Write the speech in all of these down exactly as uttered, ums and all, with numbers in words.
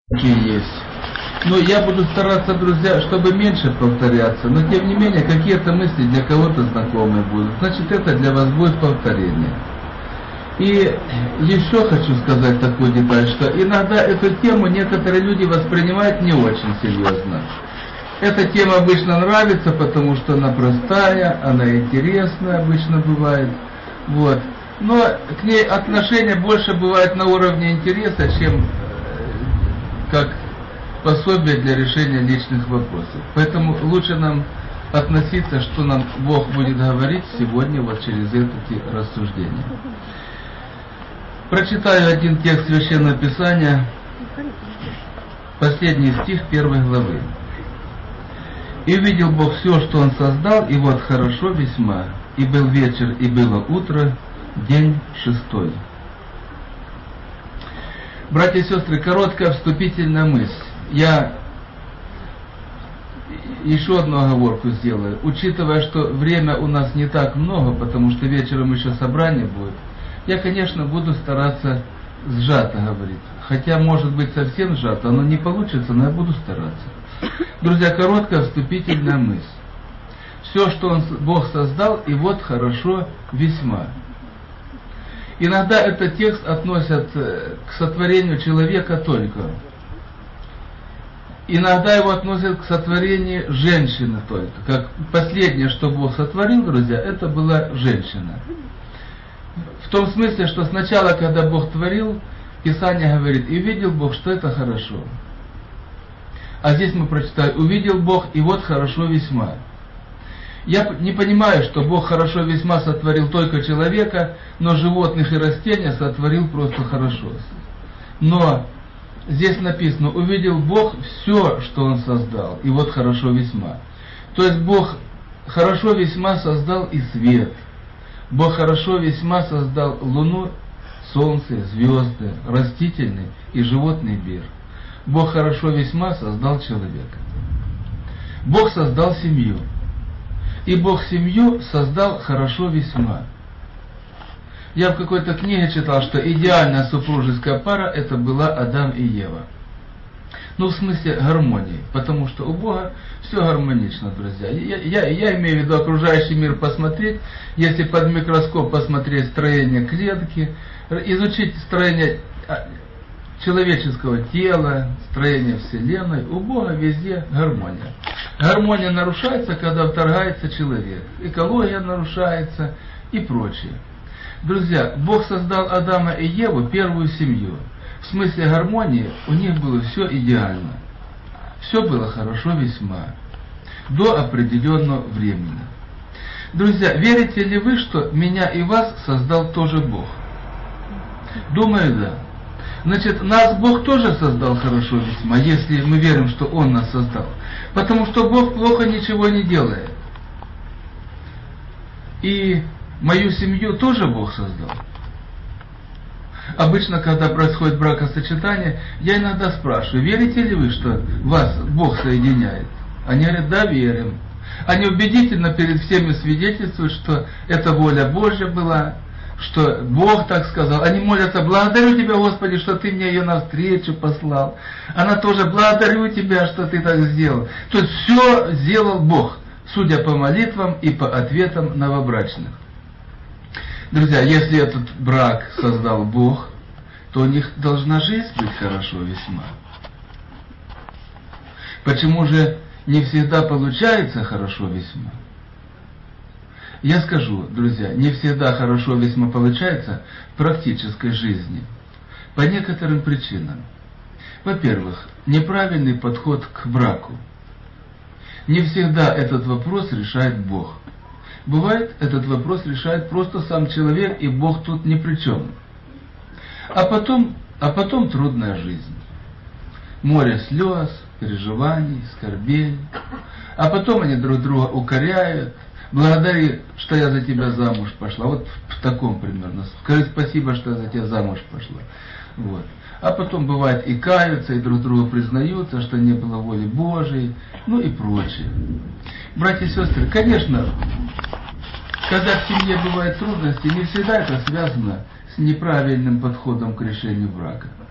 есть. Но я буду стараться, друзья, чтобы меньше повторяться, но тем не менее какие-то мысли для кого-то знакомые будут. Значит, это для вас будет повторение. И еще хочу сказать такую деталь, что иногда эту тему некоторые люди воспринимают не очень серьезно. Эта тема обычно нравится, потому что она простая, она интересная обычно бывает. Вот. Но к ней отношение больше бывает на уровне интереса, чем как пособие для решения личных вопросов. Поэтому лучше нам относиться, что нам Бог будет говорить сегодня вот через эти рассуждения. Прочитаю один текст Священного Писания, последний стих первой главы. «И увидел Бог все, что Он создал, и вот хорошо весьма, и был вечер, и было утро, день шестой». Братья и сестры, короткая вступительная мысль. Я еще одну оговорку сделаю. Учитывая, что время у нас не так много, потому что вечером еще собрание будет, я, конечно, буду стараться сжато говорить. Хотя, может быть, совсем сжато, оно не получится, но я буду стараться. Друзья, короткая вступительная мысль. Все, что он, Бог создал, и вот хорошо весьма. Иногда этот текст относят к сотворению человека только. Иногда его относят к сотворению женщины только. Как последнее, что Бог сотворил, друзья, это была женщина. В том смысле, что сначала, когда Бог творил, Писание говорит, и увидел Бог, что это хорошо. А здесь мы прочитаем, увидел Бог, и вот хорошо весьма. Я не понимаю, что Бог хорошо весьма сотворил только человека, но животных и растения сотворил просто хорошо. Но здесь написано, увидел Бог все, что Он создал, и вот хорошо весьма. То есть Бог хорошо весьма создал и свет. Бог хорошо весьма создал луну, солнце, звезды, растительный и животный мир. Бог хорошо весьма создал человека. Бог создал семью. И Бог семью создал хорошо весьма. Я в какой-то книге читал, что идеальная супружеская пара это была Адам и Ева. Ну, в смысле гармонии, потому что у Бога все гармонично, друзья. Я, я, я имею в виду окружающий мир посмотреть, если под микроскоп посмотреть строение клетки, изучить строение человеческого тела, строение Вселенной, у Бога везде гармония. Гармония нарушается, когда вторгается человек. Экология нарушается и прочее. Друзья, Бог создал Адама и Еву, первую семью. В смысле гармонии у них было все идеально. Все было хорошо весьма. До определенного времени. Друзья, верите ли вы, что меня и вас создал тоже Бог? Думаю, да. Значит, нас Бог тоже создал хорошо весьма, если мы верим, что Он нас создал. Потому что Бог плохо ничего не делает. И мою семью тоже Бог создал. Обычно, когда происходит бракосочетание, я иногда спрашиваю, верите ли вы, что вас Бог соединяет? Они говорят, да, верим. Они убедительно перед всеми свидетельствуют, что это воля Божья была, что Бог так сказал. Они молятся, благодарю Тебя, Господи, что Ты мне ее навстречу послал. Она тоже, благодарю Тебя, что Ты так сделал. То есть все сделал Бог, судя по молитвам и по ответам новобрачных. Друзья, если этот брак создал Бог, то у них должна жизнь быть хорошо весьма. Почему же не всегда получается хорошо весьма? Я скажу, друзья, не всегда хорошо весьма получается в практической жизни. По некоторым причинам. Во-первых, неправильный подход к браку. Не всегда этот вопрос решает Бог. Бывает, этот вопрос решает просто сам человек, и Бог тут ни при чем. А потом, а потом трудная жизнь. Море слез, переживаний, скорбей. А потом они друг друга укоряют. Благодари, что я за тебя замуж пошла. Вот в таком примерно. Скажи спасибо, что я за тебя замуж пошла. Вот. А потом бывает и каются, и друг другу признаются, что не было воли Божией, ну и прочее. Братья и сестры, конечно, когда в семье бывают трудности, не всегда это связано с неправильным подходом к решению брака.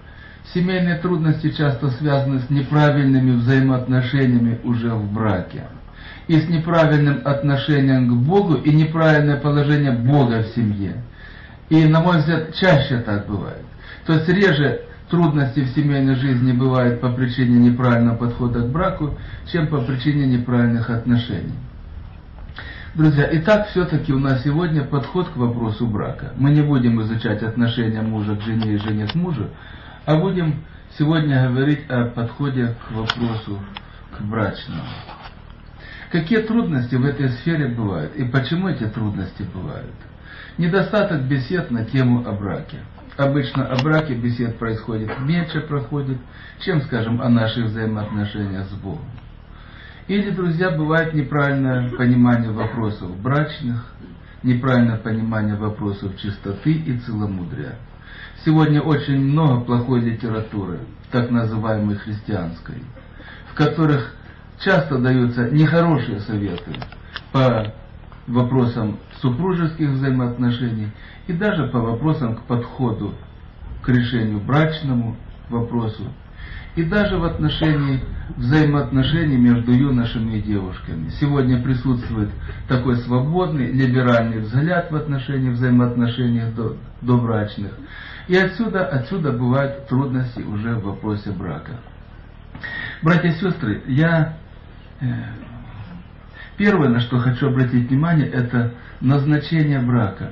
семейные трудности часто связаны с неправильными взаимоотношениями уже в браке. И с неправильным отношением к Богу, и неправильное положение Бога в семье. И, на мой взгляд, чаще так бывает. То есть реже трудности в семейной жизни бывают по причине неправильного подхода к браку, чем по причине неправильных отношений. Друзья, итак, все-таки у нас сегодня подход к вопросу брака. Мы не будем изучать отношения мужа к жене и жене к мужу, а будем сегодня говорить о подходе к вопросу к брачному. Какие трудности в этой сфере бывают и почему эти трудности бывают? Недостаток бесед на тему о браке. Обычно о браке бесед происходит меньше проходит, чем, скажем, о наших взаимоотношениях с Богом. Или, друзья, бывает неправильное понимание вопросов брачных, неправильное понимание вопросов чистоты и целомудрия. Сегодня очень много плохой литературы, так называемой христианской, в которых часто даются нехорошие советы по вопросам супружеских взаимоотношений и даже по вопросам к подходу к решению брачному вопросу, и даже в отношении взаимоотношений между юношами и девушками. Сегодня присутствует такой свободный, либеральный взгляд в отношении взаимоотношений до, добрачных. И отсюда, отсюда бывают трудности уже в вопросе брака. Братья и сестры, я э, первое, на что хочу обратить внимание, это назначение брака.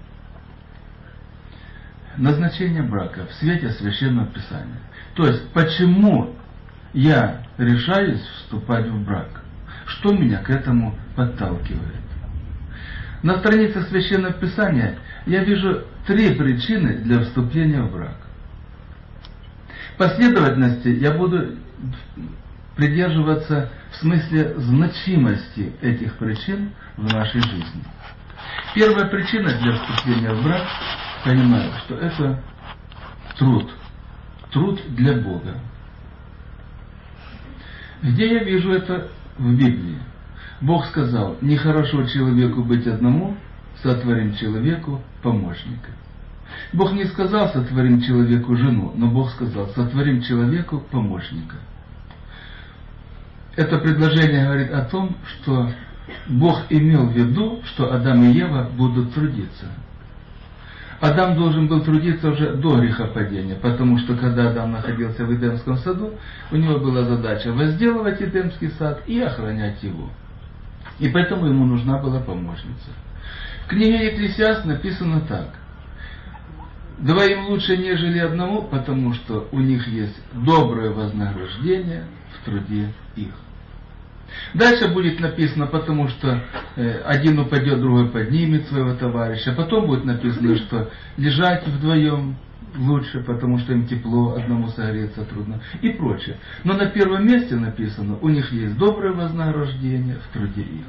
Назначение брака в свете Священного Писания. То есть, почему я решаюсь вступать в брак? Что меня к этому подталкивает? На странице Священного Писания я вижу три причины для вступления в брак. В последовательности я буду придерживаться в смысле значимости этих причин в нашей жизни. Первая причина для вступления в брак, понимаю, что это труд. Труд для Бога. Где я вижу это в Библии? Бог сказал: нехорошо человеку быть одному, сотворим человеку помощника. Бог не сказал: сотворим человеку жену, но Бог сказал: сотворим человеку помощника. Это предложение говорит о том, что Бог имел в виду, что Адам и Ева будут трудиться. Адам должен был трудиться уже до грехопадения, потому что когда Адам находился в Эдемском саду, у него была задача возделывать Эдемский сад и охранять его. И поэтому ему нужна была помощница. В книге Екклесиаст написано так: двоим лучше, нежели одному, потому что у них есть доброе вознаграждение в труде их. Дальше будет написано, потому что э, один упадет, другой поднимет своего товарища. Потом будет написано, что лежать вдвоем лучше, потому что им тепло, одному согреться трудно и прочее. Но на первом месте написано: у них есть доброе вознаграждение в труде их.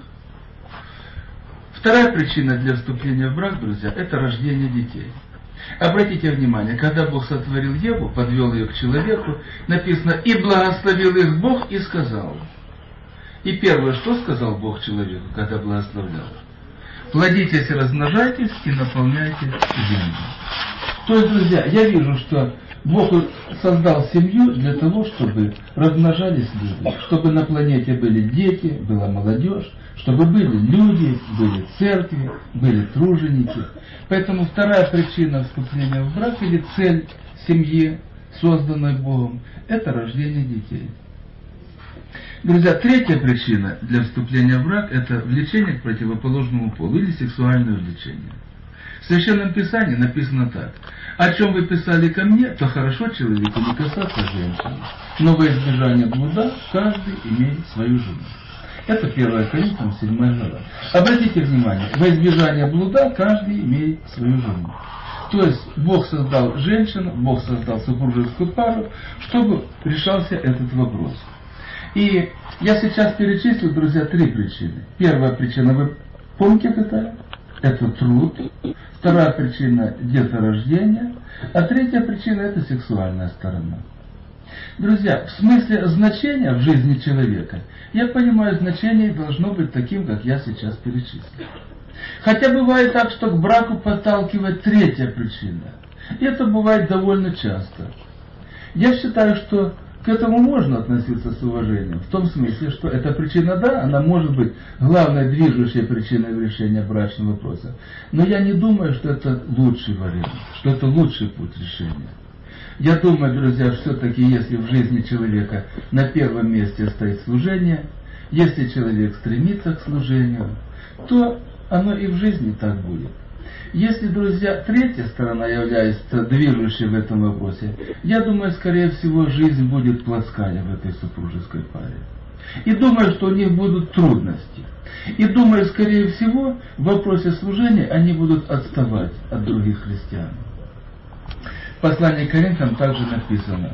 Вторая причина для вступления в брак, друзья, это рождение детей. Обратите внимание, когда Бог сотворил Еву, подвел ее к человеку, написано: и благословил их Бог и сказал. И первое, что сказал Бог человеку, когда благословлял? Плодитесь и размножайтесь и наполняйте землю. То есть, друзья, я вижу, что Бог создал семью для того, чтобы размножались люди, чтобы на планете были дети, была молодежь, чтобы были люди, были церкви, были труженики. Поэтому вторая причина вступления в брак или цель семьи, созданной Богом, это рождение детей. Друзья, третья причина для вступления в брак – это влечение к противоположному полу или сексуальное влечение. В Священном Писании написано так: «О чем вы писали ко мне, то хорошо человеку не касаться женщины, но во избежание блуда каждый имеет свою жену». Это первое Коринфянам седьмая глава. Обратите внимание, во избежание блуда каждый имеет свою жену. То есть Бог создал женщину, Бог создал супружескую пару, чтобы решался этот вопрос. И я сейчас перечислю, друзья, три причины. Первая причина, вы помните какая? Это труд. Вторая причина – деторождение. А третья причина – это сексуальная сторона. Друзья, в смысле значения в жизни человека, я понимаю, значение должно быть таким, как я сейчас перечислил. Хотя бывает так, что к браку подталкивает третья причина. И это бывает довольно часто. Я считаю, что к этому можно относиться с уважением, в том смысле, что эта причина, да, она может быть главной движущей причиной решения брачного вопроса, но я не думаю, что это лучший вариант, что это лучший путь решения. Я думаю, друзья, все-таки, если в жизни человека на первом месте стоит служение, если человек стремится к служению, то оно и в жизни так будет. Если, друзья, третья сторона является движущей в этом вопросе, я думаю, скорее всего, жизнь будет плоская в этой супружеской паре. И думаю, что у них будут трудности. И думаю, скорее всего, в вопросе служения они будут отставать от других христиан. В послании к Коринфянам также написано: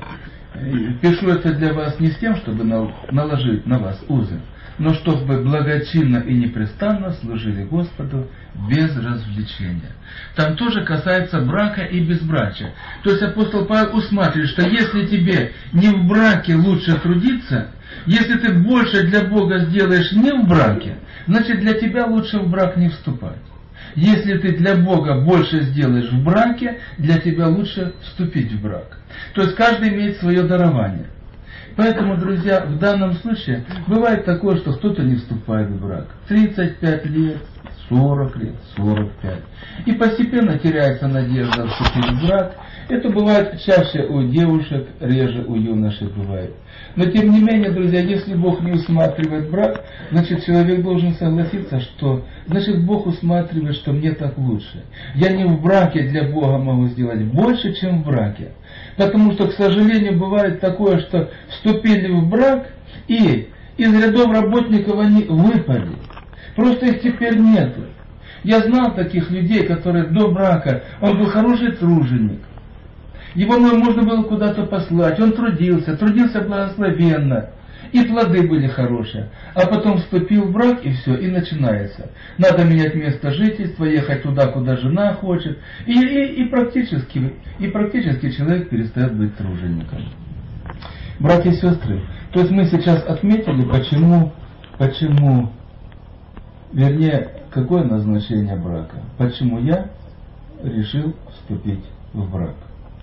«Пишу это для вас не с тем, чтобы наложить на вас узы, но чтобы благочинно и непрестанно служили Господу без развлечения». Там тоже касается брака и безбрачия. То есть апостол Павел усматривает, что если тебе не в браке лучше трудиться, если ты больше для Бога сделаешь не в браке, значит для тебя лучше в брак не вступать. Если ты для Бога больше сделаешь в браке, для тебя лучше вступить в брак. То есть каждый имеет свое дарование. Поэтому, друзья, в данном случае бывает такое, что кто-то не вступает в брак. тридцать пять лет, сорок лет, сорок пять. И постепенно теряется надежда вступить в брак. Это бывает чаще у девушек, реже у юношей бывает. Но тем не менее, друзья, если Бог не усматривает брак, значит человек должен согласиться, что значит Бог усматривает, что мне так лучше. Я не в браке для Бога могу сделать больше, чем в браке. Потому что, к сожалению, бывает такое, что вступили в брак, и из рядов работников они выпали. Просто их теперь нету. Я знал таких людей, которые до брака, он был хороший труженик. Его можно было куда-то послать, он трудился, трудился благословенно, и плоды были хорошие. А потом вступил в брак, и все, и начинается. Надо менять место жительства, ехать туда, куда жена хочет, и, и, и, практически, и практически человек перестает быть тружеником. Братья и сестры, то есть мы сейчас отметили, почему, почему, вернее, какое назначение брака, почему я решил вступить в брак.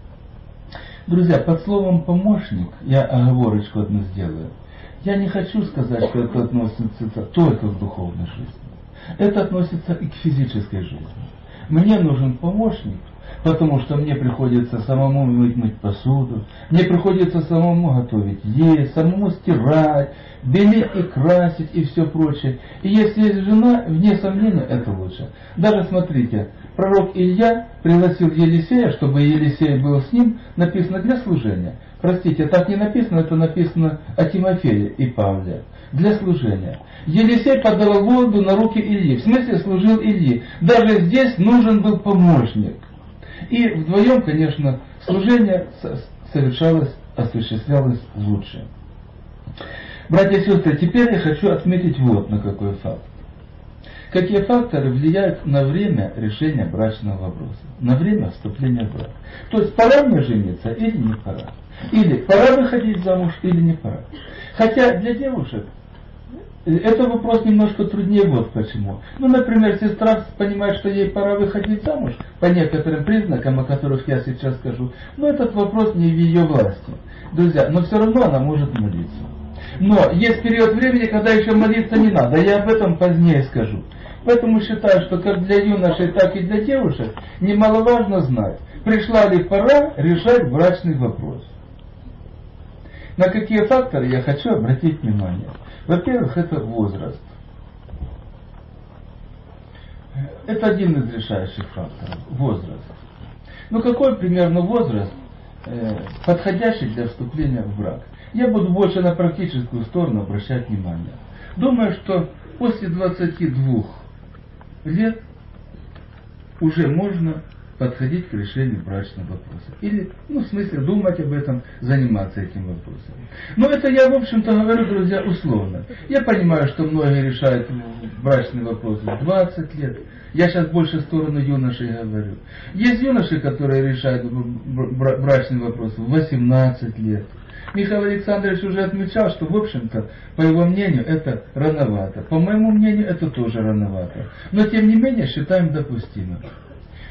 Друзья, под словом «помощник» я оговорочку одну сделаю. Я не хочу сказать, что это относится только к духовной жизни. Это относится и к физической жизни. Мне нужен помощник, потому что мне приходится самому мыть, мыть посуду, мне приходится самому готовить есть, самому стирать, белить и красить и все прочее. И если есть жена, вне сомнения, это лучше. Даже смотрите, пророк Илья пригласил Елисея, чтобы Елисей был с ним, написано для служения. Простите, так не написано, это написано о Тимофее и Павле. Для служения. Елисей подавал воду на руки Ильи, в смысле служил Ильи. Даже здесь нужен был помощник. И вдвоем, конечно, служение совершалось, осуществлялось лучше. Братья и сестры, теперь я хочу отметить вот на какой факт. Какие факторы влияют на время решения брачного вопроса, на время вступления в брак. То есть пора мне жениться или не пора. Или пора выходить замуж или не пора. Хотя для девушек это вопрос немножко труднее, вот почему. Ну, например, сестра понимает, что ей пора выходить замуж, по некоторым признакам, о которых я сейчас скажу, но этот вопрос не в ее власти. Друзья, но все равно она может молиться. Но есть период времени, когда еще молиться не надо, я об этом позднее скажу. Поэтому считаю, что как для юношей, так и для девушек немаловажно знать, пришла ли пора решать брачный вопрос. На какие факторы я хочу обратить внимание. Во-первых, это возраст. Это один из решающих факторов. Возраст. Ну какой примерно возраст, э, подходящий для вступления в брак? Я буду больше на практическую сторону обращать внимание. Думаю, что после двадцати двух лет уже можно подходить к решению брачного вопроса. Или, ну, в смысле, думать об этом, заниматься этим вопросом. Но это я, в общем-то, говорю, друзья, условно. Я понимаю, что многие решают брачный вопрос в двадцать лет. Я сейчас больше в сторону юношей говорю. Есть юноши, которые решают брачный вопрос в восемнадцать лет. Михаил Александрович уже отмечал, что, в общем-то, по его мнению, это рановато. По моему мнению, это тоже рановато. Но, тем не менее, считаем допустимым.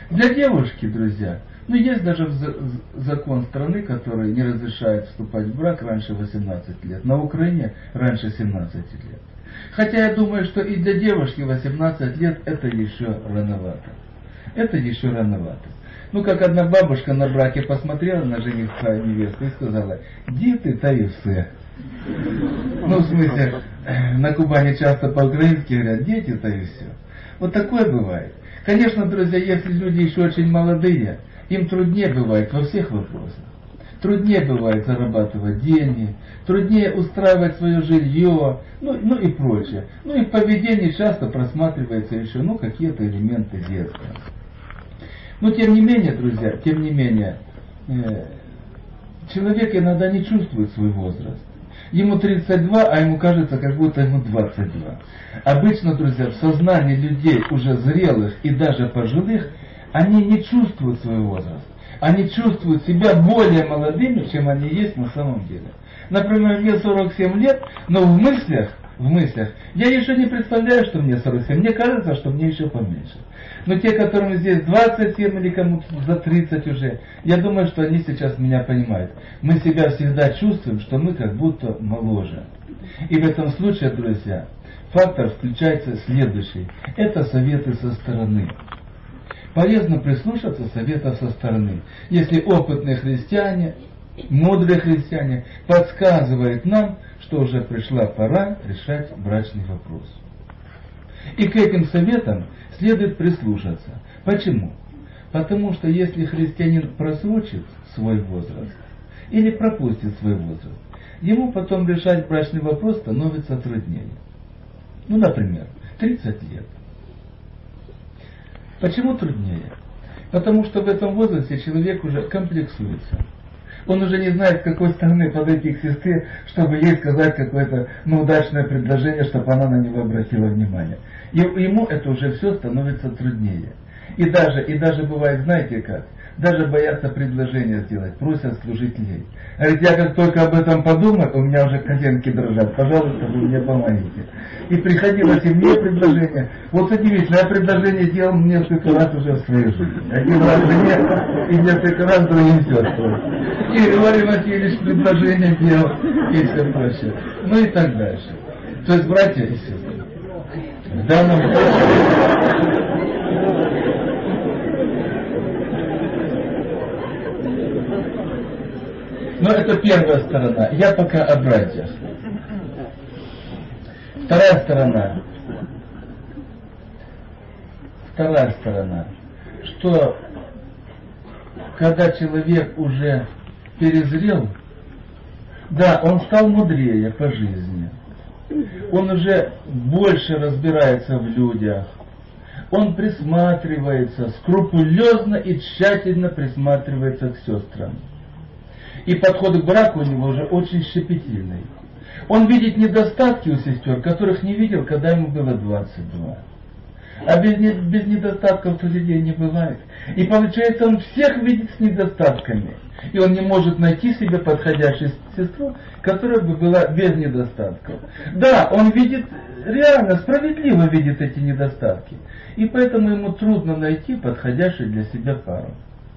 Для девушки, друзья, ну есть даже закон страны, который не разрешает вступать в брак раньше восемнадцати лет. На Украине раньше семнадцати лет. Хотя я думаю, что и для девушки восемнадцать лет это еще рановато. Это еще рановато. Ну, как одна бабушка на браке посмотрела на жениха и невесту и сказала: «Дети, та и все». Ну, в смысле, на Кубани часто по-украински говорят: «Дети, та и все». Вот такое бывает. Конечно, друзья, если люди еще очень молодые, им труднее бывает во всех вопросах. Труднее бывает зарабатывать деньги, труднее устраивать свое жилье, ну, ну и прочее. Ну и в поведении часто просматривается еще, ну, какие-то элементы детства. Но тем не менее, друзья, тем не менее, э, человек иногда не чувствует свой возраст. Ему тридцать два, а ему кажется, как будто ему двадцать два. Обычно, друзья, в сознании людей уже зрелых и даже пожилых, они не чувствуют свой возраст. Они чувствуют себя более молодыми, чем они есть на самом деле. Например, мне сорок семь лет, но в мыслях, в мыслях, я еще не представляю, что мне сорок семь. Мне кажется, что мне еще поменьше. Но те, которым здесь двадцать семь или кому-то за тридцать уже, я думаю, что они сейчас меня понимают. Мы себя всегда чувствуем, что мы как будто моложе. И в этом случае, друзья, фактор включается следующий. Это советы со стороны. Полезно прислушаться советов со стороны. Если опытные христиане, мудрые христиане подсказывают нам, что уже пришла пора решать брачный вопрос. И к этим советам следует прислушаться. Почему? Потому что если христианин просрочит свой возраст или пропустит свой возраст, ему потом решать брачный вопрос становится труднее. Ну, например, тридцать лет. Почему труднее? Потому что в этом возрасте человек уже комплексуется. Он уже не знает, с какой стороны подойти к сестре, чтобы ей сказать какое-то ну, удачное предложение, чтобы она на него обратила внимание. И ему это уже все становится труднее. И даже, и даже бывает, знаете как, даже боятся предложения сделать, просят служителей. Говорит, я как только об этом подумаю, у меня уже коленки дрожат, пожалуйста, вы мне помогите. И приходилось и мне предложение. Вот удивительно, я предложение делал несколько раз уже в своей жизни. Один раз мне и несколько раз другим сестрам. И Григорий Васильевич предложение делал, и все прочее. Ну и так дальше. То есть, братья и сестры, в данном случае... Но это первая сторона. Я пока о братьях. Вторая сторона. Вторая сторона. Что когда человек уже перезрел, да, он стал мудрее по жизни. Он уже больше разбирается в людях. Он присматривается, скрупулезно и тщательно присматривается к сестрам. И подход к браку у него уже очень щепетильный. Он видит недостатки у сестер, которых не видел, когда ему было двадцать два. А без, без недостатков у людей не бывает. И получается, он всех видит с недостатками. И он не может найти себе подходящую сестру, которая бы была без недостатков. Да, он видит, реально, справедливо видит эти недостатки. И поэтому ему трудно найти подходящую для себя пару.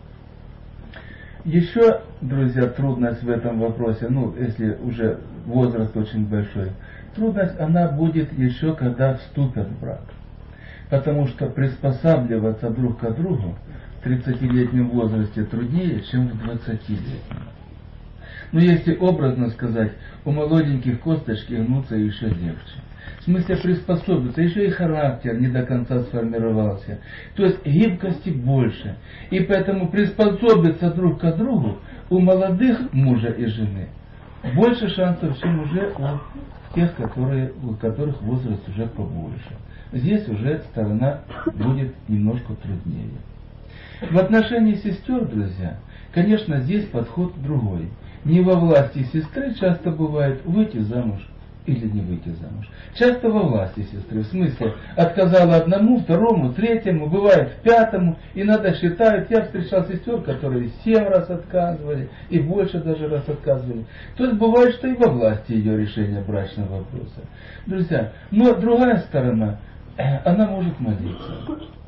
Еще, друзья, трудность в этом вопросе, ну, если уже возраст очень большой, трудность, она будет еще, когда вступят в брак. Потому что приспосабливаться друг к другу в тридцатилетнем возрасте труднее, чем в двадцатилетнем. Но если образно сказать, у молоденьких косточки гнутся еще легче. В смысле приспособиться, еще и характер не до конца сформировался. То есть гибкости больше. И поэтому приспособиться друг к другу у молодых мужа и жены больше шансов, чем уже у тех, которые, у которых возраст уже побольше. Здесь уже сторона будет немножко труднее. В отношении сестер, друзья, конечно, здесь подход другой. Не во власти сестры часто бывает выйти замуж или не выйти замуж. Часто во власти сестры, в смысле, отказала одному, второму, третьему, бывает в пятому, иногда считают, я встречал сестер, которые семь раз отказывали, и больше даже раз отказывали. То есть бывает, что и во власти ее решение брачного вопроса. Друзья, но другая сторона, она может молиться.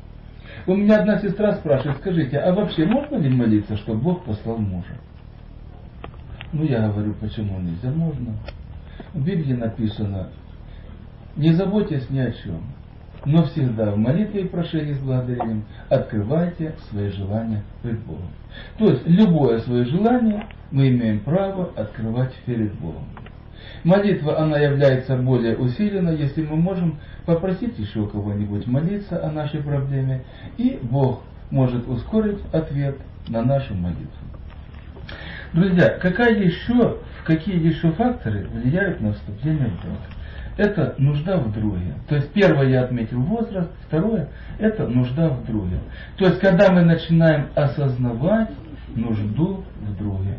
У меня одна сестра спрашивает, скажите, а вообще можно ли молиться, чтобы Бог послал мужа? Ну, я говорю, почему нельзя? Можно. В Библии написано, не заботьтесь ни о чем, но всегда в молитве и прошении с благодарением открывайте свои желания перед Богом. То есть, любое свое желание мы имеем право открывать перед Богом. Молитва, она является более усиленной, если мы можем попросить еще у кого-нибудь молиться о нашей проблеме, и Бог может ускорить ответ на нашу молитву. Друзья, какая еще, какие еще факторы влияют на вступление в брак? Это нужда в друге. То есть первое я отметил возраст, второе это нужда в друге. То есть когда мы начинаем осознавать нужду в друге.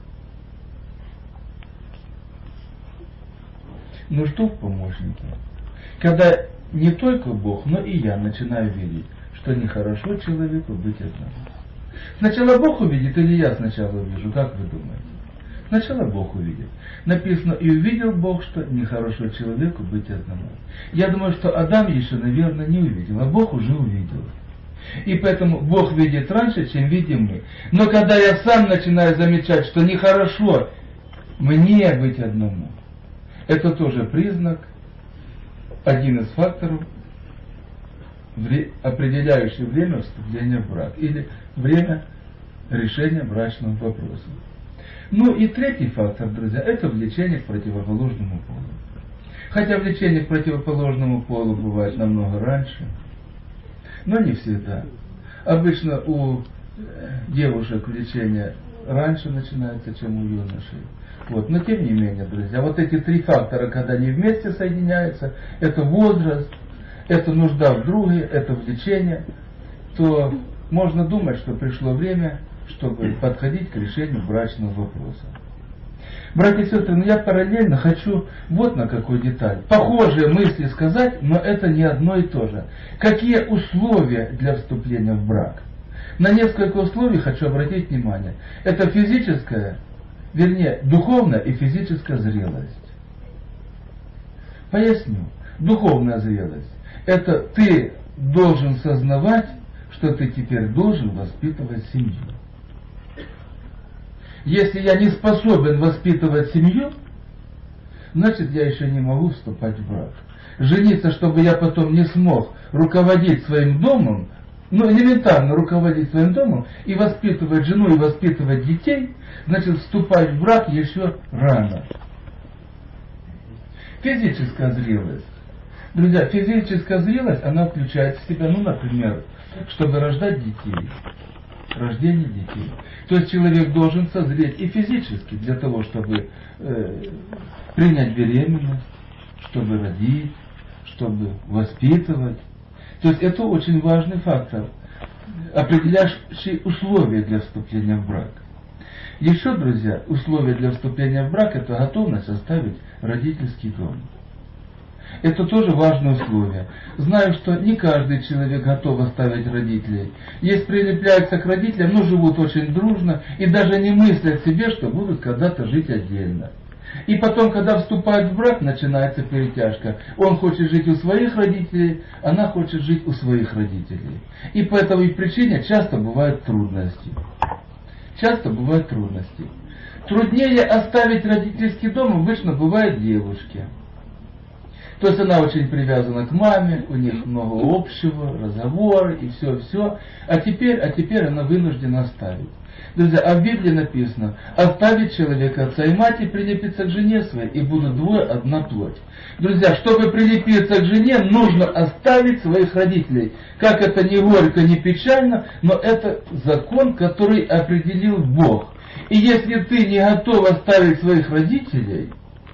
Нужду в помощнике. Когда не только Бог, но и я начинаю видеть, что нехорошо человеку быть одному. Сначала Бог увидит или я сначала увижу, как вы думаете? Сначала Бог увидит. Написано, и увидел Бог, что нехорошо человеку быть одному. Я думаю, что Адам еще, наверное, не увидел, а Бог уже увидел. И поэтому Бог видит раньше, чем видим мы. Но когда я сам начинаю замечать, что нехорошо мне быть одному, это тоже признак, один из факторов, определяющий время вступления в брак или время решения брачного вопроса. Ну и третий фактор, друзья, это влечение к противоположному полу. Хотя влечение к противоположному полу бывает намного раньше, но не всегда. Обычно у девушек влечение раньше начинается, чем у юношей. Вот. Но тем не менее, друзья, вот эти три фактора, когда они вместе соединяются, это возраст, это нужда в друге, это влечение, то можно думать, что пришло время, чтобы подходить к решению брачного вопроса. Братья и сестры, ну я параллельно хочу вот на какую деталь. Похожие мысли сказать, но это не одно и то же. Какие условия для вступления в брак? На несколько условий хочу обратить внимание. Это физическая, вернее, духовная и физическая зрелость. Поясню. Духовная зрелость. Это ты должен сознавать, что ты теперь должен воспитывать семью. Если я не способен воспитывать семью, значит я еще не могу вступать в брак. Жениться, чтобы я потом не смог руководить своим домом, ну элементарно руководить своим домом и воспитывать жену и воспитывать детей, значит вступать в брак еще рано. Физическая зрелость. Друзья, физическая зрелость, она включает в себя, ну, например, чтобы рождать детей. Рождение детей. То есть человек должен созреть и физически для того, чтобы э, принять беременность, чтобы родить, чтобы воспитывать. То есть это очень важный фактор, определяющий условия для вступления в брак. Еще, друзья, условия для вступления в брак — это готовность оставить родительский дом. Это тоже важное условие. Знаю, что не каждый человек готов оставить родителей. Есть прилепляются к родителям, но живут очень дружно и даже не мыслят себе, что будут когда-то жить отдельно. И потом, когда вступают в брак, начинается перетяжка. Он хочет жить у своих родителей, она хочет жить у своих родителей. И по этой причине часто бывают трудности. Часто бывают трудности. Труднее оставить родительский дом обычно бывает девушке. То есть она очень привязана к маме, у них много общего, разговоры и все-все. А теперь, а теперь она вынуждена оставить. Друзья, а в Библии написано: оставить человека отца и мать и прилепиться к жене своей, и будут двое одна плоть. Друзья, чтобы прилепиться к жене, нужно оставить своих родителей. Как это не горько, не печально, но это закон, который определил Бог. И если ты не готов оставить своих родителей,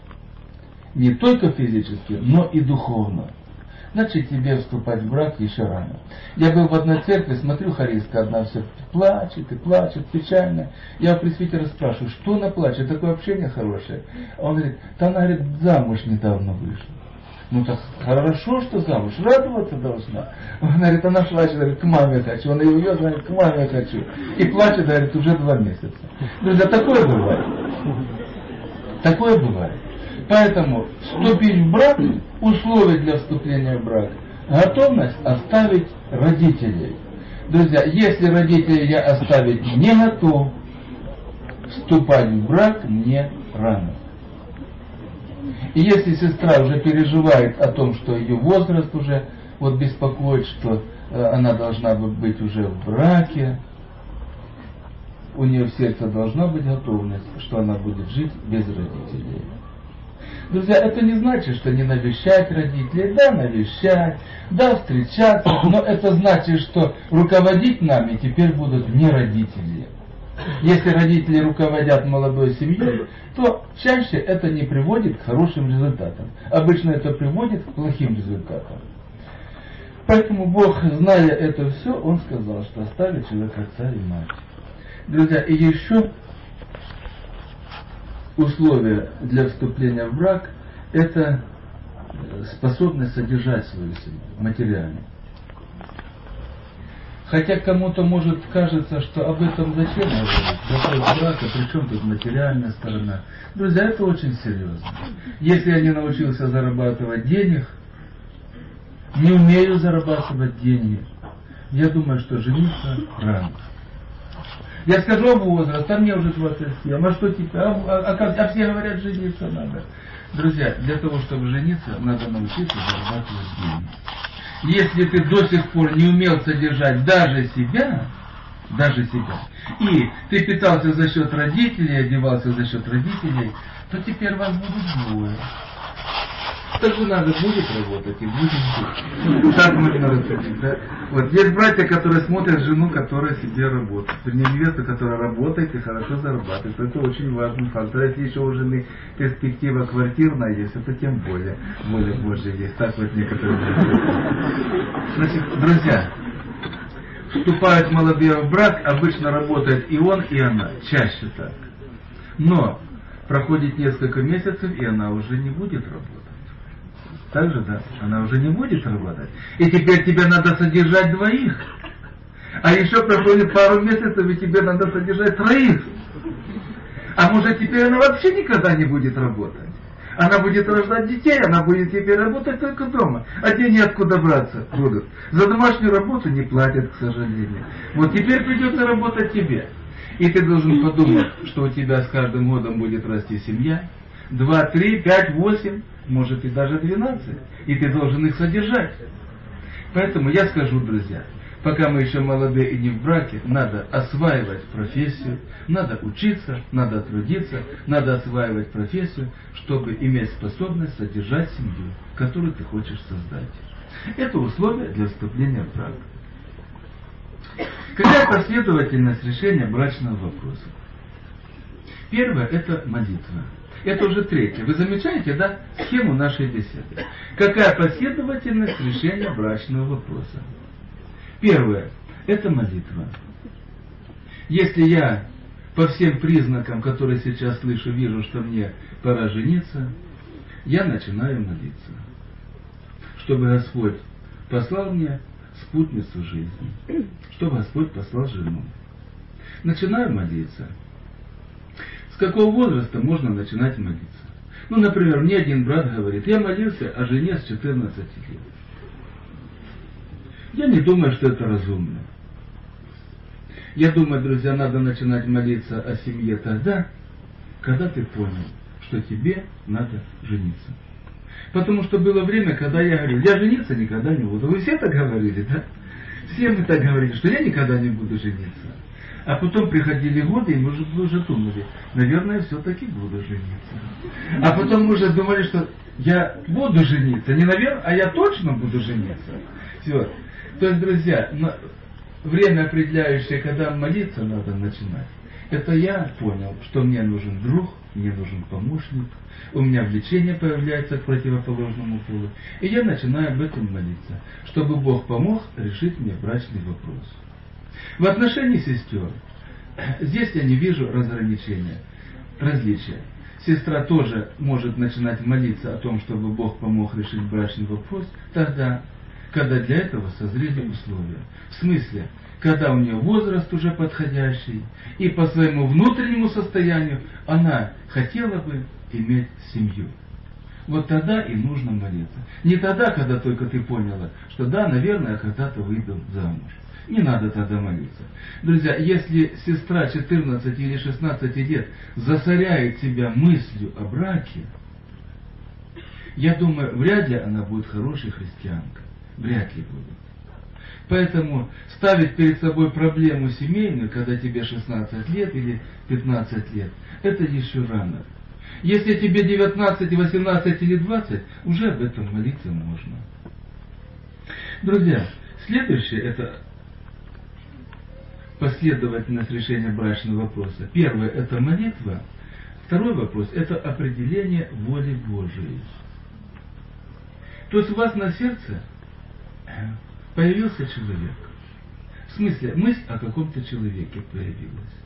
не только физически, но и духовно, значит тебе вступать в брак еще рано. Я был в одной церкви, смотрю, хористка одна все плачет и плачет, печально. Я у пресвитера спрашиваю, что она плачет, такое общение хорошее. Он говорит, да она, говорит, замуж недавно вышла. Ну так хорошо, что замуж, радоваться должна. Он говорит, она плачет, говорит, к маме хочу. Он ее увез, говорит, к маме хочу. И плачет, говорит, уже два месяца. Друзья, такое бывает. Такое бывает. Поэтому вступить в брак, условия для вступления в брак, готовность оставить родителей. Друзья, если родителей я оставить не готов, вступать в брак мне рано. И если сестра уже переживает о том, что ее возраст уже вот беспокоит, что она должна быть уже в браке, у нее в сердце должна быть готовность, что она будет жить без родителей. Друзья, это не значит, что не навещать родителей, да, навещать, да, встречаться, но это значит, что руководить нами теперь будут не родители. Если родители руководят молодой семьей, то чаще это не приводит к хорошим результатам. Обычно это приводит к плохим результатам. Поэтому Бог, зная это все, Он сказал, что оставит человека отца и мать. Друзья, и еще условие для вступления в брак – это способность содержать свою семью материально. Хотя кому-то может кажется, что об этом зачем говорить, вопрос брака, причем тут материальная сторона. Друзья, это очень серьезно. Если я не научился зарабатывать денег, не умею зарабатывать деньги, я думаю, что жениться рано. Я скажу о возраст, а мне уже двадцать семь, а что теперь? А, а, а, как, а все говорят, жениться надо. Друзья, для того, чтобы жениться, надо научиться зарабатывать деньги. Если ты до сих пор не умел содержать даже себя, даже себя, и ты питался за счет родителей, одевался за счет родителей, то теперь вас будет двое. Так же надо будет работать и будет жить. Так можно рассудить, да? Вот есть братья, которые смотрят жену, которая себе работает. Вернее, невесту, которая работает и хорошо зарабатывает. Это очень важный фактор. Если еще у жены перспектива квартирная есть, это тем более воля Божья есть. Так вот некоторые Значит, друзья, вступают молодые в брак, обычно работает и он, и она. Чаще так. Но проходит несколько месяцев, и она уже не будет работать. Так же, да, она уже не будет работать. И теперь тебе надо содержать двоих. А еще проходит пару месяцев, и тебе надо содержать троих. А может теперь она вообще никогда не будет работать. Она будет рождать детей, она будет теперь работать только дома. А деньги откуда браться будут? За домашнюю работу не платят, к сожалению. Вот теперь придется работать тебе. И ты должен подумать, что у тебя с каждым годом будет расти семья. Два, три, пять, восемь, может и даже двенадцать. И ты должен их содержать. Поэтому я скажу, друзья, пока мы еще молодые и не в браке, надо осваивать профессию, надо учиться, надо трудиться, надо осваивать профессию, чтобы иметь способность содержать семью, которую ты хочешь создать. Это условие для вступления в брак. Какая последовательность решения брачного вопроса? Первое – это молитва. Это уже третье. Вы замечаете, да, схему нашей беседы? Какая последовательность решения брачного вопроса? Первое – это молитва. Если я по всем признакам, которые сейчас слышу, вижу, что мне пора жениться, я начинаю молиться, чтобы Господь послал мне спутницу жизни, чтобы Господь послал жену. Начинаю молиться. С какого возраста можно начинать молиться? Ну, например, мне один брат говорит, я молился о жене с четырнадцати лет. Я не думаю, что это разумно. Я думаю, друзья, надо начинать молиться о семье тогда, когда ты понял, что тебе надо жениться. Потому что было время, когда я говорил, я жениться никогда не буду. Вы все так говорили, да? Все мы так говорили, что я никогда не буду жениться. А потом приходили годы, и мы уже, мы уже думали, наверное, все-таки буду жениться. А потом мы уже думали, что я буду жениться. Не наверное, а я точно буду жениться. Все. То есть, друзья, время определяющее, когда молиться надо начинать. Это я понял, что мне нужен друг, мне нужен помощник, у меня влечение появляется к противоположному полу. И я начинаю об этом молиться, чтобы Бог помог решить мне брачный вопрос. В отношении сестер, здесь я не вижу разграничения, различия. Сестра тоже может начинать молиться о том, чтобы Бог помог решить брачный вопрос, тогда, когда для этого созрели условия. В смысле, когда у нее возраст уже подходящий, и по своему внутреннему состоянию она хотела бы иметь семью. вот тогда и нужно молиться. Не тогда, когда только ты поняла, что да, наверное, я когда-то выйду замуж. Не надо тогда молиться. Друзья, если сестра четырнадцати или шестнадцати лет засоряет себя мыслью о браке, я думаю, вряд ли она будет хорошей христианкой. Вряд ли будет. Поэтому ставить перед собой проблему семейную, когда тебе шестнадцать лет или пятнадцать лет, это еще рано. Если тебе девятнадцать, восемнадцать или двадцать, уже об этом молиться можно. Друзья, следующее это последовательность решения брачного вопроса. Первое это молитва. Второй вопрос это определение воли Божией. То есть у вас на сердце появился человек. В смысле, мысль о каком-то человеке появилась.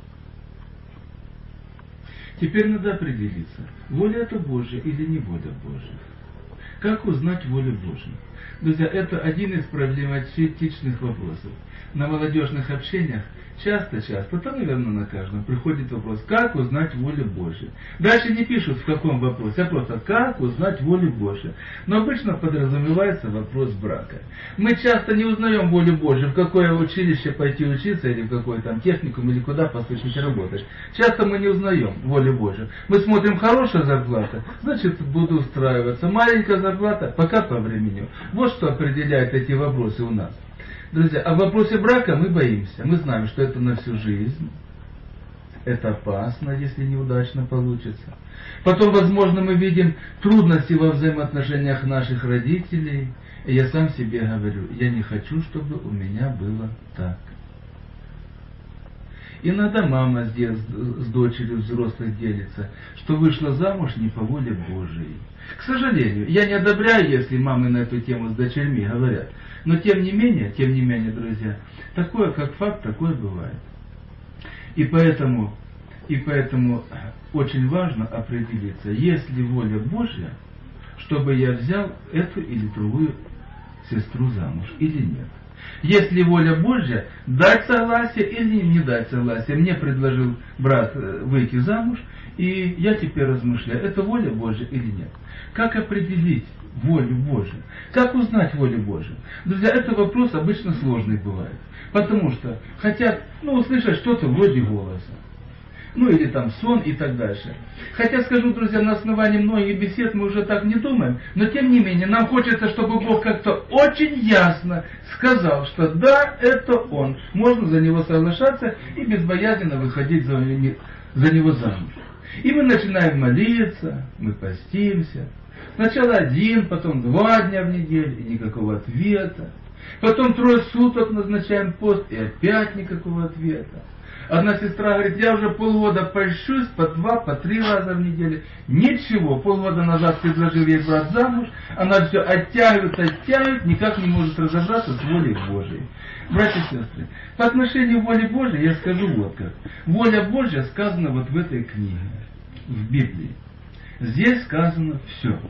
Теперь надо определиться, воля это Божья или не воля Божья. Как узнать волю Божью? Друзья, это один из проблематичных вопросов. На молодежных общениях часто-часто, то, наверное, на каждом, приходит вопрос, как узнать волю Божью. Дальше не пишут, в каком вопросе, а просто, как узнать волю Божью. Но обычно подразумевается вопрос брака. Мы часто не узнаем волю Божью, в какое училище пойти учиться, или в какой там техникум, или куда послушать работать. Часто мы не узнаем волю Божью. Мы смотрим, хорошая зарплата, значит, буду устраиваться. Маленькая зарплата, пока по времени. Вот что определяет эти вопросы у нас. Друзья, а в вопросе брака мы боимся. Мы знаем, что это на всю жизнь. Это опасно, если неудачно получится. Потом, возможно, мы видим трудности во взаимоотношениях наших родителей. И я сам себе говорю, я не хочу, чтобы у меня было так. Иногда мама с, дет, с дочерью взрослой делится, что вышла замуж не по воле Божией. К сожалению, я не одобряю, если мамы на эту тему с дочерьми говорят. Но тем не менее, тем не менее, друзья, такое как факт, такое бывает. И поэтому, и поэтому очень важно определиться, есть ли воля Божья, чтобы я взял эту или другую сестру замуж, или нет. Есть ли воля Божья дать согласие или не дать согласие. Мне предложил брат выйти замуж, и я теперь размышляю, это воля Божья или нет. Как определить волю Божию? Как узнать волю Божию? Друзья, это вопрос обычно сложный бывает. Потому что хотят, ну, услышать что-то вроде голоса. Ну, или там сон и так дальше. Хотя, скажу, друзья, на основании многих бесед мы уже так не думаем, но тем не менее, нам хочется, чтобы Бог как-то очень ясно сказал, что да, это Он. Можно за Него соглашаться и безбоязненно выходить за, за Него замуж. И мы начинаем молиться, мы постимся. Сначала один, потом два дня в неделю, и никакого ответа. Потом трое суток назначаем пост, и опять никакого ответа. Одна сестра говорит, я уже полгода пощусь по два, по три раза в неделю. Ничего, полгода назад предложил ей брат замуж, она все оттягивает, оттягивает, никак не может разобраться с волей Божией. Братья и сестры, по отношению к воле Божией я скажу вот как. Воля Божья сказана вот в этой книге, в Библии. Здесь сказано все.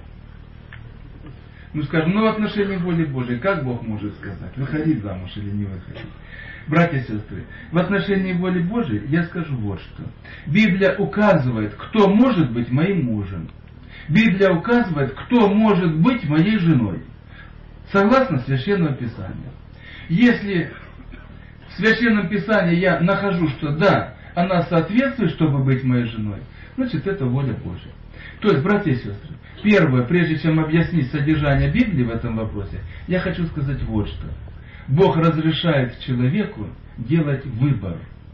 Ну скажем, ну в отношении воли Божией, как Бог может сказать, выходить замуж или не выходить? Братья и сестры, в отношении воли Божией я скажу вот что. Библия указывает, кто может быть моим мужем. Библия указывает, кто может быть моей женой. Согласно Священному Писанию. Если в Священном Писании я нахожу, что да, она соответствует, чтобы быть моей женой, значит это воля Божья. То есть, братья и сестры, первое, прежде чем объяснить содержание Библии в этом вопросе, я хочу сказать вот что. Бог разрешает человеку делать выбор.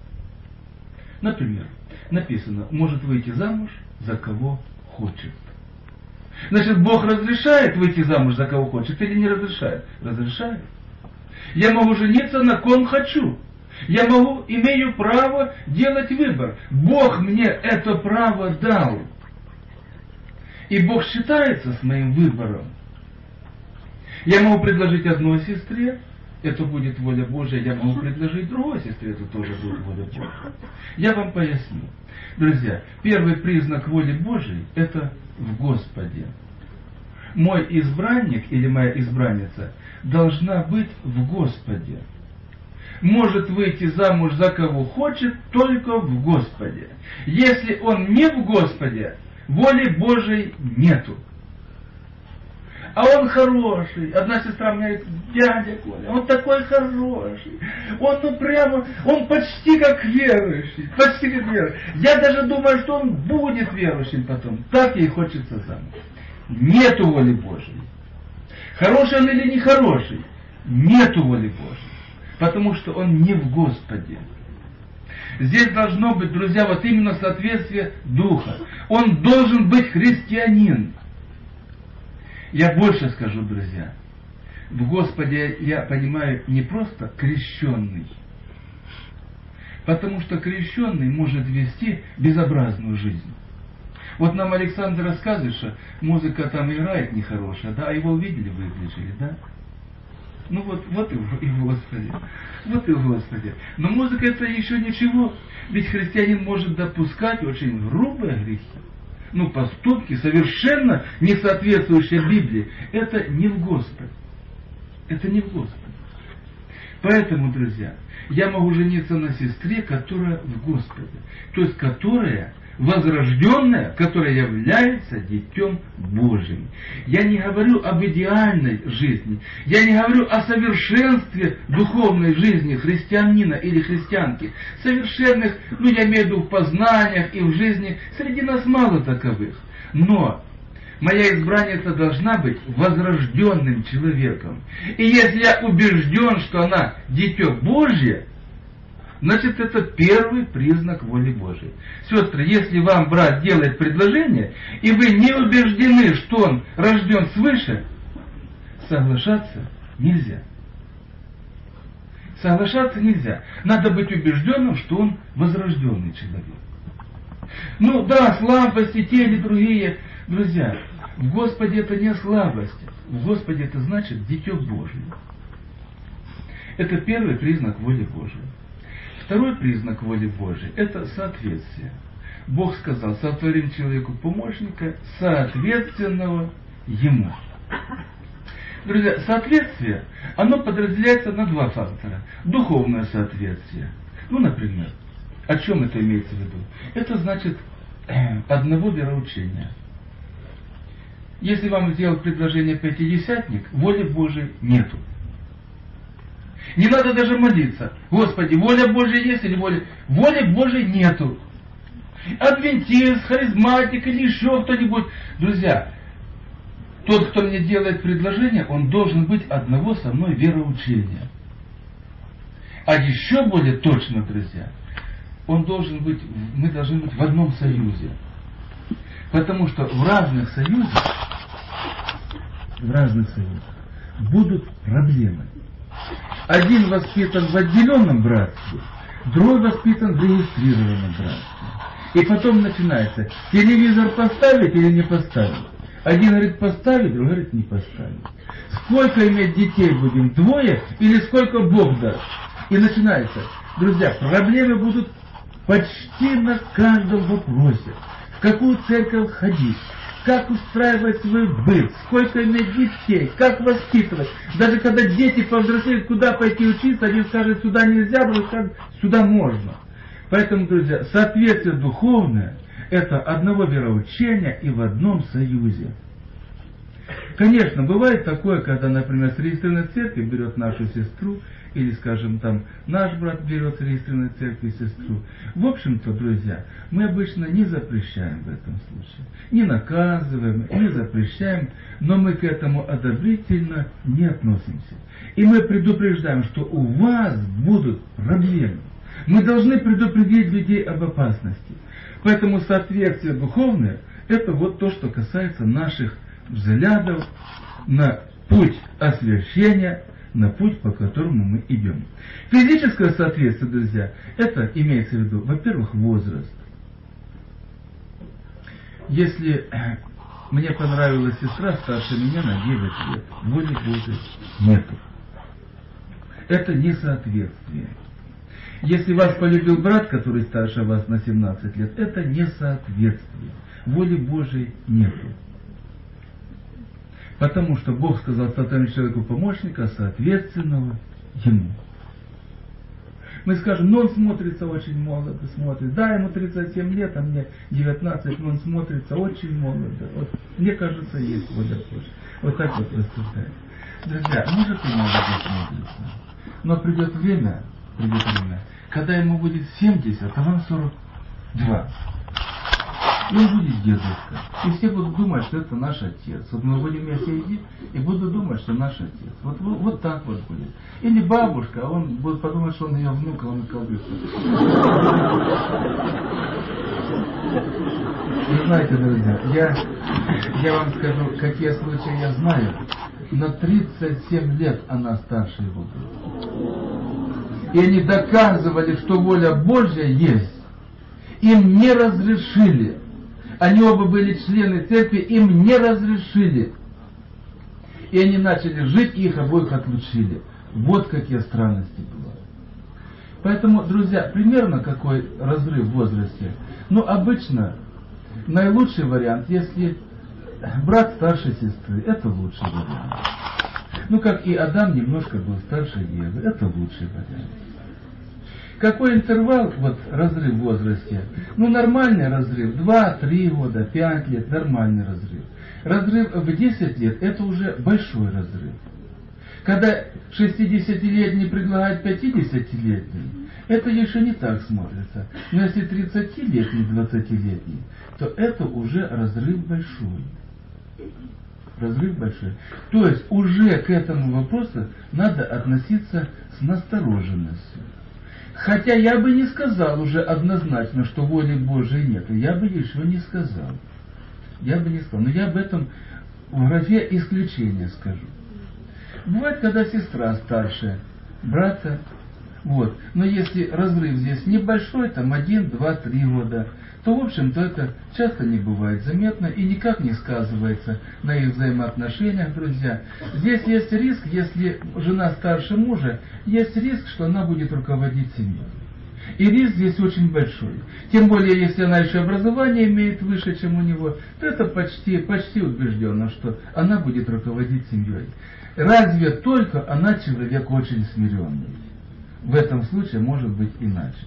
Например, написано, может выйти замуж за кого хочет. Значит, Бог разрешает выйти замуж за кого хочет или не разрешает? Разрешает. Я могу жениться на ком хочу. Я могу, имею право делать выбор. Бог мне это право дал. И Бог считается с моим выбором. Я могу предложить одной сестре, это будет воля Божья, я могу предложить другой сестре, это тоже будет воля Божья. Я вам поясню. Друзья, первый признак воли Божьей – это в Господе. Мой избранник или моя избранница должна быть в Господе. Может выйти замуж за кого хочет, только в Господе. Если он не в Господе, воли Божьей нету. А он хороший. Одна сестра мне говорит: дядя Коля, он такой хороший. Он ну прямо, он почти как верующий. Почти как верующий. Я даже думаю, что он будет верующим потом. Так ей хочется замуж. Нету воли Божьей. Хороший он или нехороший? Нету воли Божьей. Потому что он не в Господе. Здесь должно быть, друзья, вот именно соответствие духа. Он должен быть христианин. Я больше скажу, друзья. В Господе я понимаю не просто крещенный. Потому что крещенный может вести безобразную жизнь. Вот нам Александр рассказывает, что музыка там играет нехорошая, да, а его увидели, выключили, да? Ну вот, вот и, и в Господе. Вот и в Господе. Но музыка это еще ничего. Ведь христианин может допускать очень грубые грехи. Ну, поступки, совершенно не соответствующие Библии. Это не в Господе. Это не в Господе. Поэтому, друзья, я могу жениться на сестре, которая в Господе. То есть, которая возрожденная, которая является Детем Божьим. Я не говорю об идеальной жизни. Я не говорю о совершенстве духовной жизни христианина или христианки. Совершенных, ну я имею в виду в познаниях и в жизни. Среди нас мало таковых. Но моя избранница должна быть возрожденным человеком. И если я убежден, что она Дитё Божье, значит, это первый признак воли Божьей. Сестры, если вам брат делает предложение, и вы не убеждены, что он рожден свыше, соглашаться нельзя. Соглашаться нельзя. Надо быть убежденным, что он возрожденный человек. Ну да, слабости, те или другие. Друзья, в Господе это не слабость. В Господе это значит Дитё Божие. Это первый признак воли Божией. Второй признак воли Божией – это соответствие. Бог сказал: сотворим человеку помощника, соответственного ему. Друзья, соответствие, оно подразделяется на два фактора. Духовное соответствие. Ну, например, о чем это имеется в виду? Это значит одного вероучения. Если вам сделал предложение пятидесятник, воли Божией нету. Не надо даже молиться: Господи, воля Божья есть или воля? Воли Божьей нету. Адвентист, харизматик или еще кто-нибудь. Друзья, тот, кто мне делает предложение, он должен быть одного со мной вероучения. А еще более точно, друзья, он должен быть, мы должны быть в одном союзе. Потому что в разных союзах, в разных союзах будут проблемы. Один воспитан в отделенном братстве, другой воспитан в регистрированном братстве. И потом начинается: телевизор поставить или не поставить? Один говорит поставить, другой говорит не поставить. Сколько иметь детей будем? Двое или сколько Бог даст? И начинается. Друзья, проблемы будут почти на каждом вопросе. В какую церковь ходить? Как устраивать свой быт, сколько иметь детей, как воспитывать. Даже когда дети повзрослеют, куда пойти учиться, один скажет: сюда нельзя, другой скажет: сюда можно. Поэтому, друзья, соответствие духовное – это одного вероучения и в одном союзе. Конечно, бывает такое, когда, например, с регистрированной церкви берет нашу сестру, или, скажем, там, наш брат берет с регистрированной церкви сестру. В общем-то, друзья, мы обычно не запрещаем в этом случае. Не наказываем, не запрещаем, но мы к этому одобрительно не относимся. И мы предупреждаем, что у вас будут проблемы. Мы должны предупредить людей об опасности. Поэтому соответствие духовное – это вот то, что касается наших взглядов на путь освящения, на путь, по которому мы идем. Физическое соответствие, друзья, это имеется в виду, во-первых, возраст. Если мне понравилась сестра старше меня на девять лет, воли Божией нету. Это несоответствие. Если вас полюбил брат, который старше вас на семнадцать лет, это несоответствие. Воли Божией нету. Потому что Бог сказал: сотворим человеку помощника, соответственного ему. Мы скажем: ну он смотрится очень молодо, смотрит. Да, ему тридцать семь лет, а мне девятнадцать, но он смотрится очень молодо. Вот, мне кажется, есть воля Божья. Вот так вот рассуждает. Друзья, может и может быть мудриться. Но придет время, придет время, когда ему будет семьдесят, а вам сорок два. И он будет дедушка. И все будут думать, что это наш отец. Вот мы будем вместе идти и будут думать, что наш отец. Вот, вот, вот так вот будет. Или бабушка, а он будет подумать, что он ее внук, а он и колдуется. Вы знаете, друзья, я, я вам скажу, какие случаи я знаю. На тридцать семь лет она старше его была. И они доказывали, что воля Божья есть. Им не разрешили. Они оба были члены церкви, им не разрешили. И они начали жить, и их обоих отлучили. Вот какие странности бывают. Поэтому, друзья, примерно какой разрыв в возрасте? Ну, обычно наилучший вариант, если брат старше сестры, это лучший вариант. Ну, как и Адам немножко был старше Евы, это лучший вариант. Какой интервал, вот, разрыв в возрасте? Ну, нормальный разрыв, два-три года, пять лет, нормальный разрыв. Разрыв в десять лет, это уже большой разрыв. Когда шестидесятилетний предлагает пятидесятилетний, это еще не так смотрится. Но если тридцатилетний, двадцатилетний, то это уже разрыв большой. Разрыв большой. То есть уже к этому вопросу надо относиться с настороженностью. Хотя я бы не сказал уже однозначно, что воли Божией нет. Я бы еще не сказал. Я бы не сказал. Но я об этом в графе исключения скажу. Бывает, когда сестра старше брата. Вот. Но если разрыв здесь небольшой, там один, два, три года, то, в общем-то, это часто не бывает заметно и никак не сказывается на их взаимоотношениях, друзья. Здесь есть риск, если жена старше мужа, есть риск, что она будет руководить семьей. И риск здесь очень большой. Тем более, если она еще образование имеет выше, чем у него, то это почти, почти убежденно, что она будет руководить семьей. Разве только она человек очень смиренный. В этом случае может быть иначе.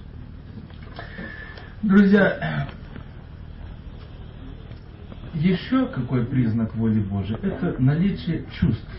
Друзья, еще какой признак воли Божией? Это наличие чувств.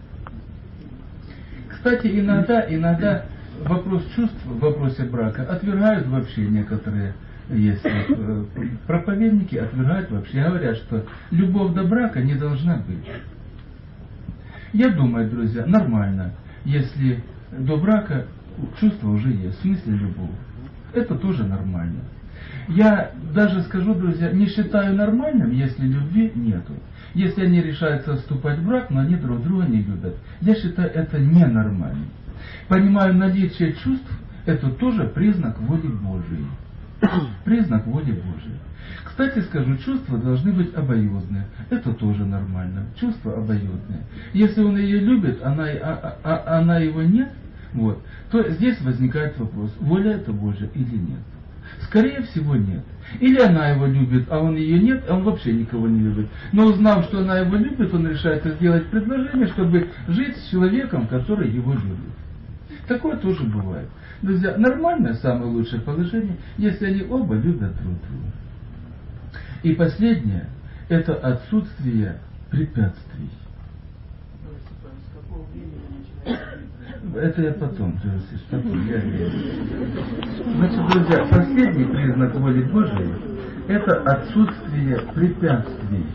Кстати, иногда, иногда вопрос чувств в вопросе брака отвергают вообще некоторые, есть вот, проповедники, отвергают вообще, говорят, что любовь до брака не должна быть. Я думаю, друзья, нормально, если до брака чувство уже есть, в смысле любовь. Это тоже нормально. Я даже скажу, друзья, не считаю нормальным, если любви нету. Если они решаются вступать в брак, но они друг друга не любят. Я считаю это ненормальным. Понимаю, наличие чувств – это тоже признак воли Божией. Признак воли Божией. Кстати скажу, чувства должны быть обоюдные. Это тоже нормально. Чувства обоюдные. Если он ее любит, она, а, а, она его нет, вот, то здесь возникает вопрос, воля это Божия или нет. Скорее всего нет. Или она его любит, а он ее нет, а он вообще никого не любит. Но узнав, что она его любит, он решает сделать предложение, чтобы жить с человеком, который его любит. Такое тоже бывает. Друзья, нормальное, самое лучшее положение, если они оба любят друг друга. И последнее, это отсутствие препятствий. Это я потом, потом я Значит, друзья, последний признак воли Божией – это отсутствие препятствий.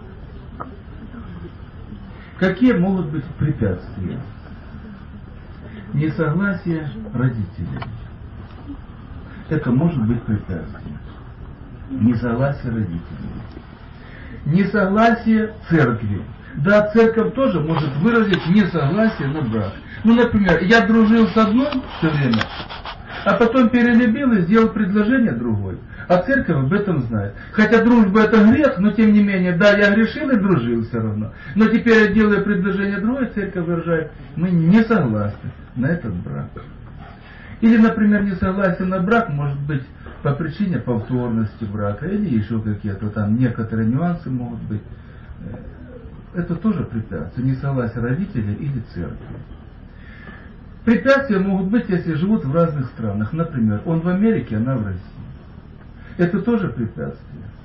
Какие могут быть препятствия? Несогласие родителей. Это может быть препятствие. Несогласие родителей. Несогласие церкви. Да, церковь тоже может выразить несогласие на брак. Ну, например, я дружил с одной все время, а потом перелюбил и сделал предложение другой. А церковь об этом знает. Хотя дружба это грех, но тем не менее, да, я грешил и дружил все равно. Но теперь я делаю предложение другой, церковь выражает, мы не согласны на этот брак. Или, например, несогласие на брак может быть по причине повторности брака, или еще какие-то там некоторые нюансы могут быть. Это тоже препятствие, несогласие родителей или церкви. Препятствия могут быть, если живут в разных странах. Например, он в Америке, она в России. Это тоже препятствие.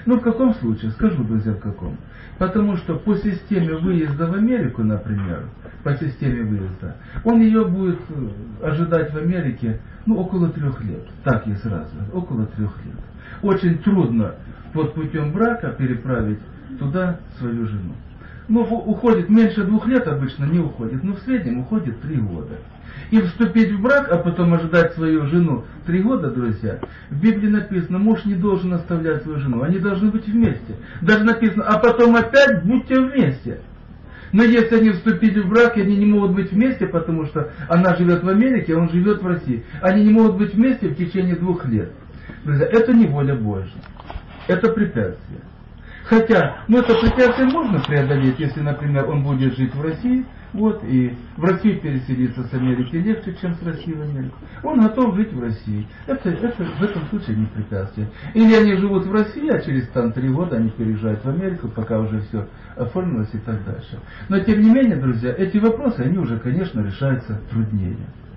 Ну, в каком случае? Скажу, друзья, в каком. Потому что по системе выезда в Америку, например, по системе выезда, он ее будет ожидать в Америке, ну, около трех лет. Так, и сразу, около трех лет. Очень трудно под путем брака переправить туда свою жену. Ну, уходит меньше двух лет обычно, не уходит, но в среднем уходит три года. И вступить в брак, а потом ожидать свою жену три года, друзья, в Библии написано, муж не должен оставлять свою жену, они должны быть вместе. Даже написано, а потом опять будьте вместе. Но если они вступили в брак, они не могут быть вместе, потому что она живет в Америке, а он живет в России. Они не могут быть вместе в течение двух лет. Друзья, это не воля Божья. Это препятствие. Хотя, ну это препятствие можно преодолеть, если, например, он будет жить в России, вот, и в Россию переселиться с Америки легче, чем с России в Америку. Он готов жить в России. Это, это в этом случае не препятствие. Или они живут в России, а через там три года они переезжают в Америку, пока уже все оформилось и так дальше. Но тем не менее, друзья, эти вопросы, они уже, конечно, решаются труднее.